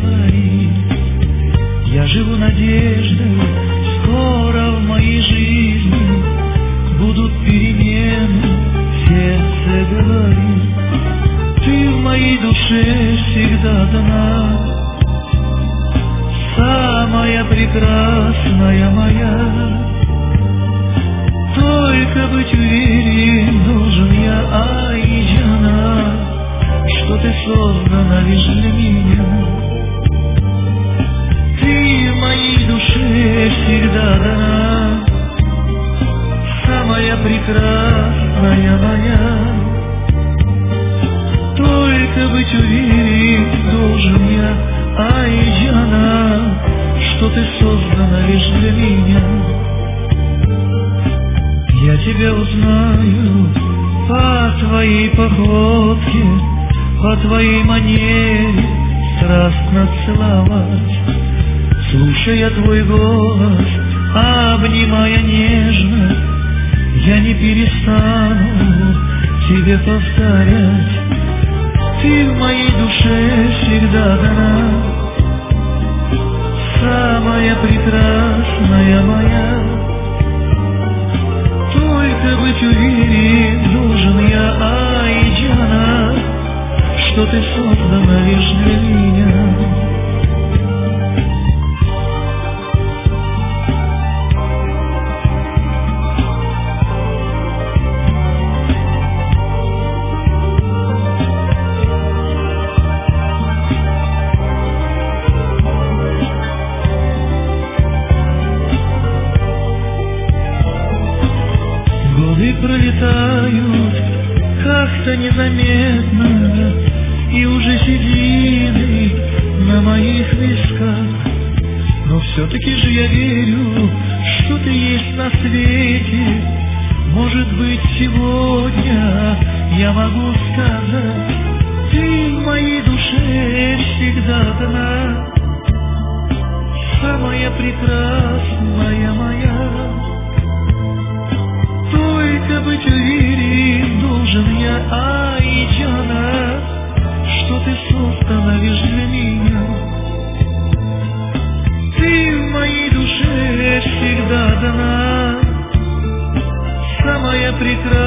говори. Я живу надеждой, скоро в моей жизни будут перемены, сердце говорит. Ты в моей душе всегда дана, самая прекрасная моя. Только быть уверен должен я, ай, жена, что ты создана лишь для меня. Ты в моей душе всегда дана, самая прекрасная моя. Только быть уверен должен я, ай, жена, что ты создана лишь для меня. Я тебя узнаю по твоей походке, по твоей манере страстно целовать. Слушая твой голос, обнимая нежно, я не перестану тебе повторять. Ты в моей душе всегда дана, самая прекрасная моя. Только быть уверен должен я, ай, жена, что ты создана лишь для меня. Годы пролетают как-то незаметно, и уже седины на моих висках. Но все-таки же я верю, что ты есть на свете. Может быть, сегодня я могу сказать, ты в моей душе всегда дана, самая прекрасная моя. Только быть уверен должен я, ай, жена, что ты создана лишь для меня. Ты в моей душе всегда дана, самая прекрасная